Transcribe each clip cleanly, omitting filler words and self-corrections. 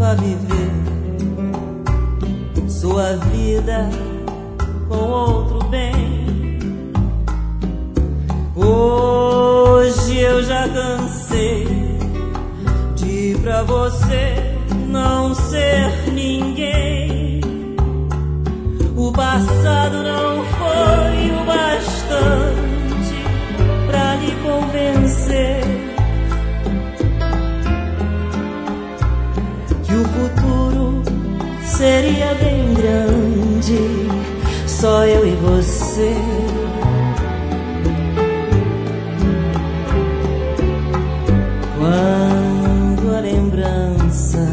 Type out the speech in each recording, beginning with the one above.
a viver sua vida com outro bem. Hoje eu já cansei de pra você não ser ninguém. O passado não foi o bastante pra lhe convencer que o futuro seria bem grande, só eu e você. Quando a lembrança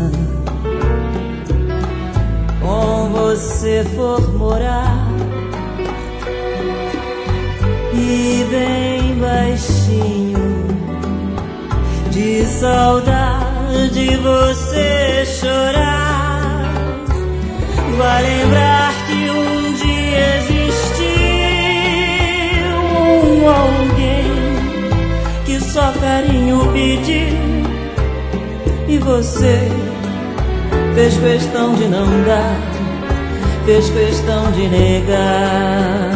com você for morar e bem baixinho de saudade você chorar, vai lembrar que um dia existiu alguém que só carinho pediu e você fez questão de não dar, fez questão de negar.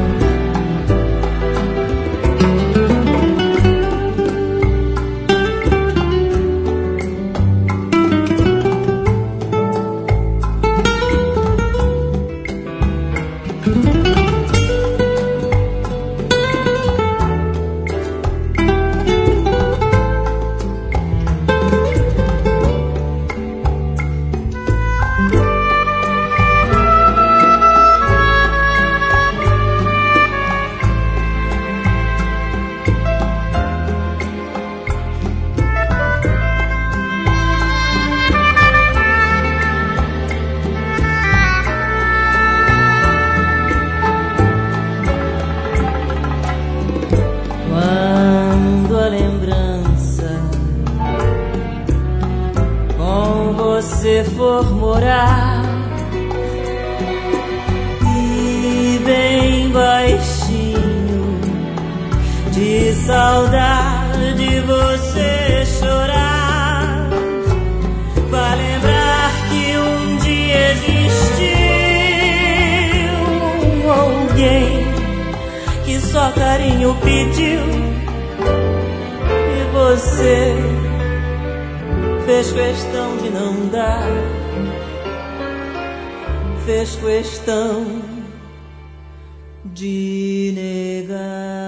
Você for morar e bem baixinho de saudade você chorar, vai lembrar que um dia existiu alguém que só carinho pediu e você fez questão de não dar, fez questão de negar.